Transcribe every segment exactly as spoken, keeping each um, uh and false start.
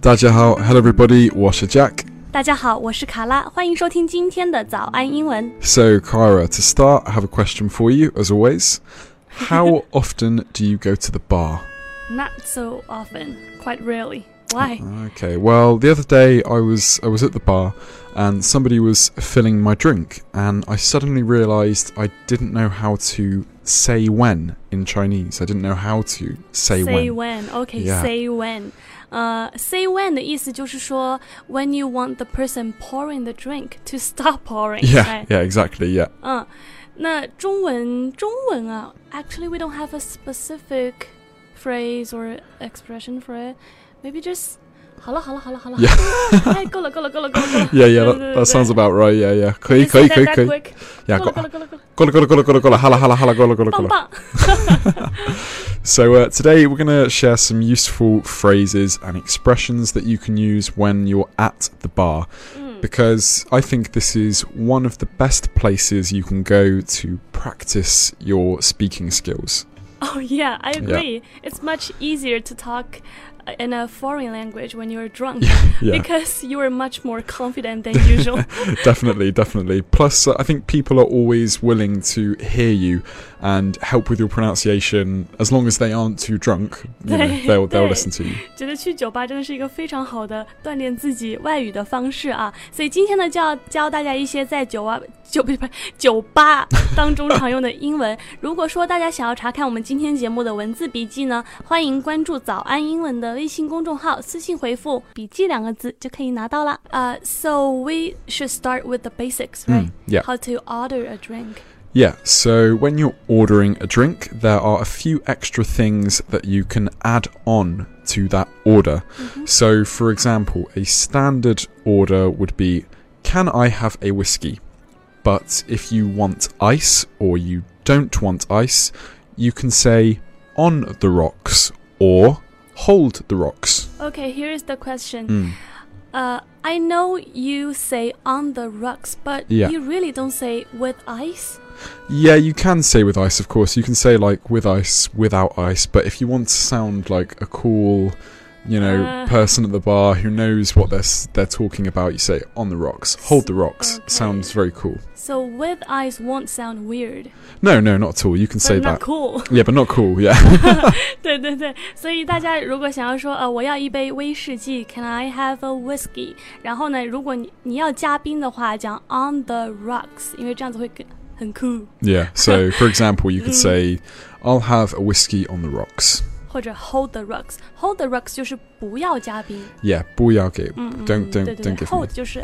大家好 Hello everybody, 我是 Jack. 大家好，我是卡拉，欢迎收听今天的早安英文。 So, Kyra, to start, I have a question for you, as always. How often do you go to the bar? Not so often, quite rarely. Why? Okay, well, the other day I was I was at the bar and somebody was filling my drink and I suddenly realised I didn't know how to say when in Chinese. I didn't know how to say, say when. when, okay, Yeah. say when. 呃、uh, say when 的意思就是说 when you want the person pouring the drink to stop pouring. Yeah, right? yeah, exactly, yeah. 嗯，那中文中文啊 actually we don't have a specific phrase or expression for it. Maybe just 好了好了好了好了 Yeah. 哎够了够了够了够了够了 Yeah, yeah, that, that sounds about right, yeah, yeah. 可以可以可以可以 Yeah, 够了够了够了够了够了够了够了够了够了 Hala hala hala 够了够了够了棒棒 So uh, today we're going to share some useful phrases and expressions that you can use when you're at the bar. Mm. Because I think this is one of the best places you can go to practice your speaking skills. Oh yeah, I agree. Yeah. It's much easier to talk in a foreign language when you're drunk Yeah. because you are much more confident than usual. Definitely, definitely. Plus, uh, I think people are always willing to hear you and help with your pronunciation as long as they aren't too drunk. You know, they'll they'll listen to you. 觉得去酒吧真的是一个非常好的锻炼自己外语的方式啊！所以今天呢，就要教大家一些在酒啊酒不是酒吧当中常用的英文。如果说大家想要查看我们今天节目的文字笔记呢，欢迎关注早安英文的微信公众号，私信回复笔记两个字就可以拿到了。Uh, so we should start with the basics, right? Mm, yeah. How to order a drink. Yeah, so when you're ordering a drink, there are a few extra things that you can add on to that order. Mm-hmm. So, for example, a standard order would be, can I have a whiskey? But if you want ice or you don't want ice, you can say on the rocks or hold the rocks. Okay, here's the question. Mm. Uh, I know you say on the rocks, but Yeah. you really don't say with ice? Yeah, you can say with ice, of course. You can say like with ice, without ice. But if you want to sound like a cool, you know, Uh. person at the bar who knows what they're s- they're talking about, you say on the rocks, hold the rocks. Okay. Sounds very cool. So with ice won't sound weird. No, no, not at all. You can say But not that. cool. Yeah, but not cool. Yeah. 对对对，所以大家如果想要说呃我要一杯威士忌 Can I have a whiskey? 然后呢，如果你你要加冰的话，讲 on the rocks， 因为这样子会更很 cool。 Yeah. So, for example, you could say, "I'll have a whiskey on the rocks." 或者 hold the rocks. Hold the rocks 就是不要加冰。 Yeah, 不要给. 嗯嗯 Don't 对 don't 对对 don't give me. hold 就是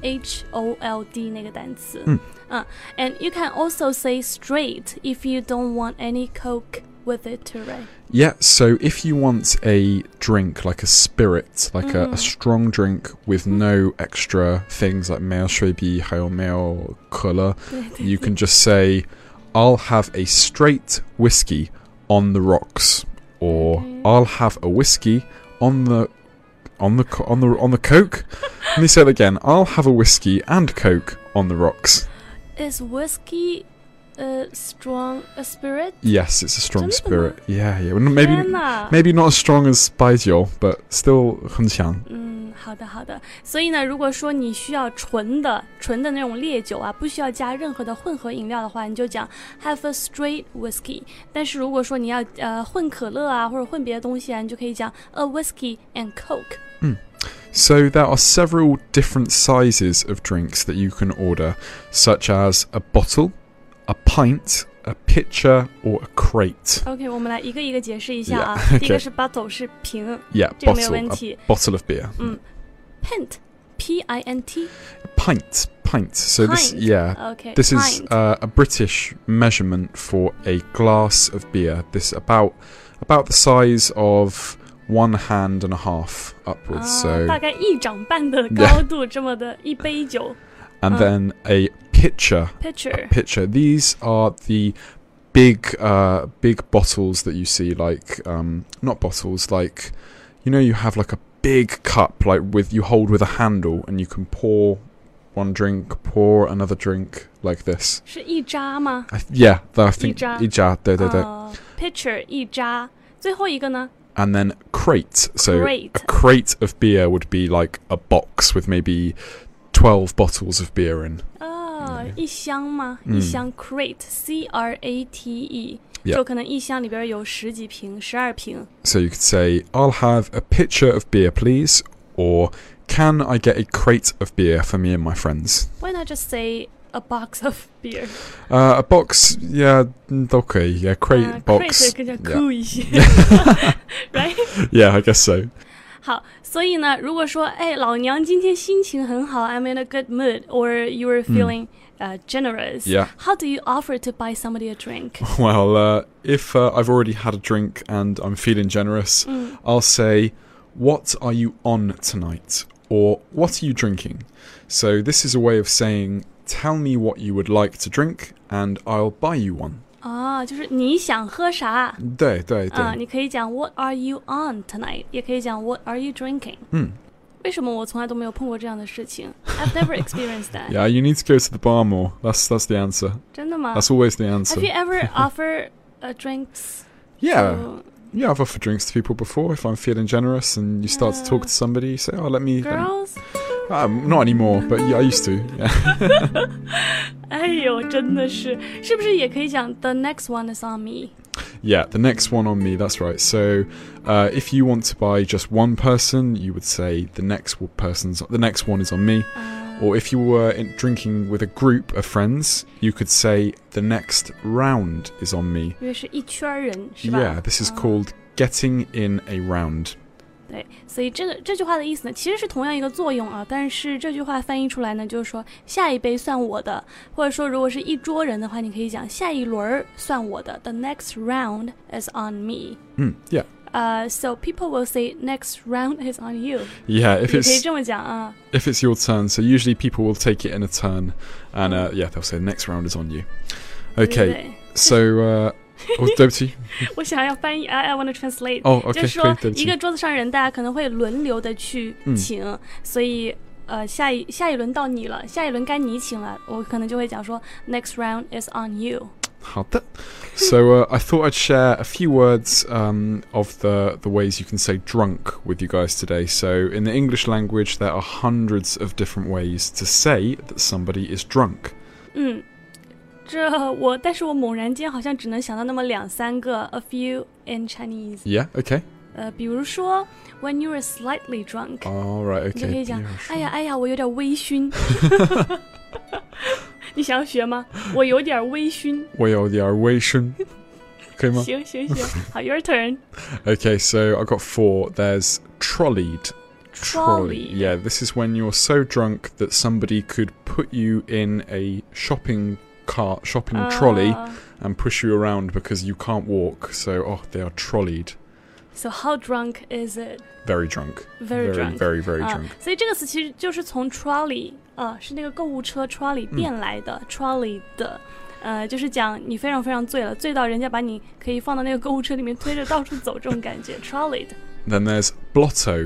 H O L D 那个单词。 嗯嗯 and you can also say straight if you don't want any Coke with it too, right? Yeah, so if you want a drink, like a spirit, like a, a Mm. strong drink with no extra things like 没有水笔还有没有可乐, 对对 you can just say, I'll have a straight whiskey on the rocks. Or Okay. I'll have a whiskey on the on the co- on the on the Coke. Let me say it again. I'll have a whiskey and Coke on the rocks. Is whiskey a strong a spirit? Yes, it's a strong 真的吗？ spirit. Yeah, yeah. Well, maybe 天哪 maybe not as strong as 白酒, but still 很强. 嗯，好的好的。所以呢，如果说你需要纯的纯的那种烈酒啊，不需要加任何的混合饮料的话，你就讲 have a straight whiskey。但是如果说你要呃混可乐啊，或者混别的东西啊，你就可以讲 a whiskey and Coke。 So there are several different sizes of drinks that you can order, such as a bottle, a pint, a pitcher, or a crate. OK， 我们来一个一个解释一下啊。 Yeah, 第一个 okay. 是 bottle 是瓶， Yeah, 这个没有 bottle, 问 a 题。 bottle of beer. 嗯 ，pint P I N T Pint, pint. So this, Pint. yeah, OK this is pint uh, a British measurement for a glass of beer. This about about the size of one hand and a half upwards. 啊 So 大概一掌半的高度，这么的一杯酒。 and uh. then a pitcher. Pitcher Pitcher. These are the big, uh, big bottles that you see. Like, um, not bottles. Like, you know, you have like a big cup, like with you hold with a handle, and you can pour one drink, pour another drink like this. 是一扎吗？ I, yeah, I think 一扎。 一扎, 对对对. 呃 pitcher 一扎，最后一个呢？ And then crate. So Crate. a crate of beer would be like a box with maybe twelve bottles of beer in. 哦，一箱吗？ 嗯一箱 crate，C R A T E， Yeah. 就可能一箱里边有十几瓶、十二瓶。 So you could say, I'll have a pitcher of beer, please, or can I get a crate of beer for me and my friends? Why not just say a box of beer？ Uh, a box, yeah, mm, okay, yeah, crate, 啊 box. crate 更加 yeah. cool 一些，right？ Yeah, I guess so. 好，所以呢，如果说，哎，老娘今天心情很好 ，I'm in a good mood，or you are feeling、uh, generous. Yeah. How do you offer to buy somebody a drink? Well, uh, if uh, I've already had a drink and I'm feeling generous, 嗯 I'll say, what are you on tonight? Or what are you drinking? So this is a way of saying, tell me what you would like to drink and I'll buy you one. 啊，就是你想喝啥？ 对对对。 啊，你可以讲 What are you on tonight？ 也可以讲 What are you drinking？ 嗯。 为什么我从来都没有碰过这样的事情 ？I've never experienced that. Yeah, you need to go to the bar more. That's that's the answer. 真的吗 That's always the answer. Have you ever offered uh, drinks? Yeah. to Yeah, I've offered drinks to people before. If I'm feeling generous and you start to talk to somebody, you say, "Oh, let me." let me-" girls? Um, not anymore, but yeah, I used to. Yeah. 哎呦，真的是，是不是也可以讲 The next one is on me? Yeah, the next one on me. That's right. So, uh, if you want to buy just one person, you would say the next person's the next one is on me. Or if you were in, drinking with a group of friends, you could say the next round is on me. 因为是一圈人，是吧 Yeah, this is 哦 called getting in a round. 对，所以这个这句话的意思呢，其实是同样一个作用啊，但是这句话翻译出来呢，就是说下一杯算我的，或者说如果是一桌人的话，你可以讲下一轮算我的 ，The next round is on me. Mm, yeah. Uh, so people will say next round is on you. Yeah, if 你可以 it's 这么讲啊。 if it's your turn, so usually people will take it in a turn, and uh, yeah, they'll say next round is on you. 对 Okay, 对 so uh, oh, 对不起。 我想要翻译 I I want to translate. 哦 ，OK， 就是说可以对不起一个桌子上人，大家可能会轮流的去请，所以呃下一下一轮到你了，下一轮该你请了，我可能就会讲说 next round is on you. 好的。So uh, I thought I'd share a few words um, of the, the ways you can say drunk with you guys today. So in the English language, there are hundreds of different ways to say that somebody is drunk. 嗯，这我，但是我猛然间好像只能想到那么两三个 ，a few in Chinese。 Yeah, okay. 呃，比如说 when you are slightly drunk，、 All right, 你就可以 okay. 讲 Yeah, 哎呀哎呀，我有点微醺。你想要学吗？我有点微醺。 我有点微醺。可以吗？ 行行行，好 ，your turn. Okay, so I got four. There's trolleyed. Trolleyed. Yeah, this is when you're so drunk that somebody could put you in a shopping cart, shopping trolley, 啊 and push you around because you can't walk. So, oh, they are trolleyed. So how drunk is it? Very drunk. Very drunk. Very, very 啊 drunk. 所以这个词其实就是从 trolley 啊，是那个购物车 trolley 变来的、trolley 的。呃，就是讲你非常非常醉了，醉到人家把你可以放到那个购物车里面推着到处走这种感觉 trolleyed. Then there's blotto.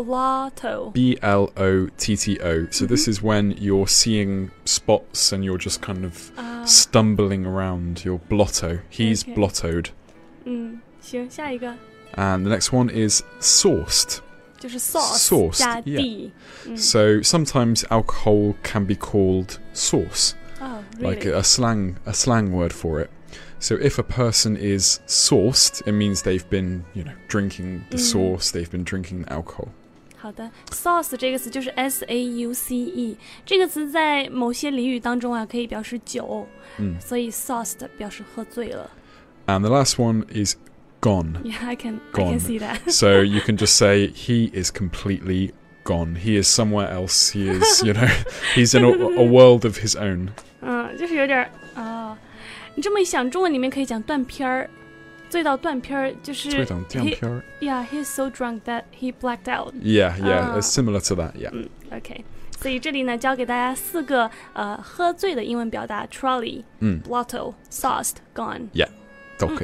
Blotto. B L O T T O. So this is when you're seeing spots and you're just kind of 啊 stumbling around. You're blotto. He's Okay. blottoed. 嗯，行，下一个 And the next one is sauced. 就是 sauce Sauced, 加 yeah. d。嗯 So sometimes alcohol can be called sauce, 哦 like really? a slang a slang word for it. So if a person is sauced, it means they've been, you know, drinking the Mhm. sauce, they've been drinking the alcohol. 好的 sauce 这个词就是 S A U C E 这个词在某些俚语当中啊可以表示酒、 嗯所以 sauced 表示喝醉了 And the last one is gone. Yeah, I can, I Gone. can see that. So you can just say he is completely gone. He is somewhere else. He is, you know, he's in a, a world of his own. 嗯，就是有点啊、你这么一想，中文里面可以讲断片儿，醉到断片儿，就是醉到断片儿。 Yeah, he's so drunk that he blacked out. Yeah, yeah, Ah. it's similar to that. Yeah. 嗯 ，OK。所以这里呢，教给大家四个呃喝醉的英文表达 ：trolley、 Mm. blotto、sauced、gone。 Okay.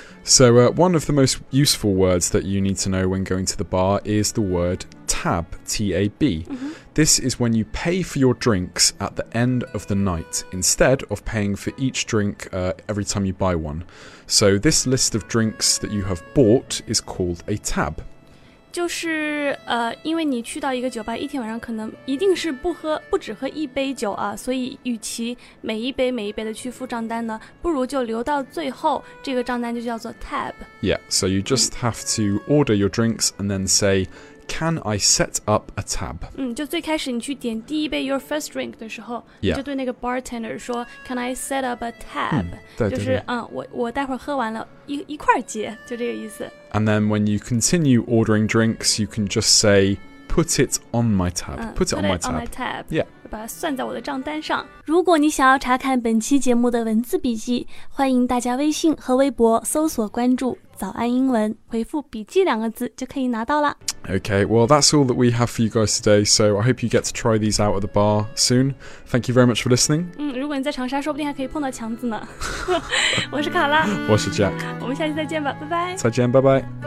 So uh, one of the most useful words that you need to know when going to the bar is the word tab, T A B. This is when you pay for your drinks at the end of the night instead of paying for each drink uh, every time you buy one. So this list of drinks that you have bought is called a tab. 就是呃，因为你去到一个酒吧，一天晚上可能一定是不喝，不只喝一杯酒啊，所以与其每一杯每一杯的去付账单呢，不如就留到最后，这个账单就叫做 tab。Yeah, so you just have to order your drinks and then say.Can I set up a tab? 嗯，就最开始你去点第一杯 your first drink 的时候， yeah. 你就对那个 bartender 说 Can I set up a tab? 嗯、对对对就是嗯，我我待会儿喝完了一一块结，就这个意思。 And then when you continue ordering drinks, you can just say Put it on my tab. 嗯、 put it on put my it tab. on my tab. Yeah. 把它算在我的账单上。如果你想要查看本期节目的文字笔记，欢迎大家微信和微博搜索关注早安英文，回复笔记两个字就可以拿到啦。 Okay, well that's all that we have for you guys today, so I hope you get to try these out at the bar soon. Thank you very much for listening. 嗯，如果你在长沙，说不定还可以碰到强子呢。我是卡拉， 我是 Jack， 我们下期再见吧，拜拜。 再见，拜拜。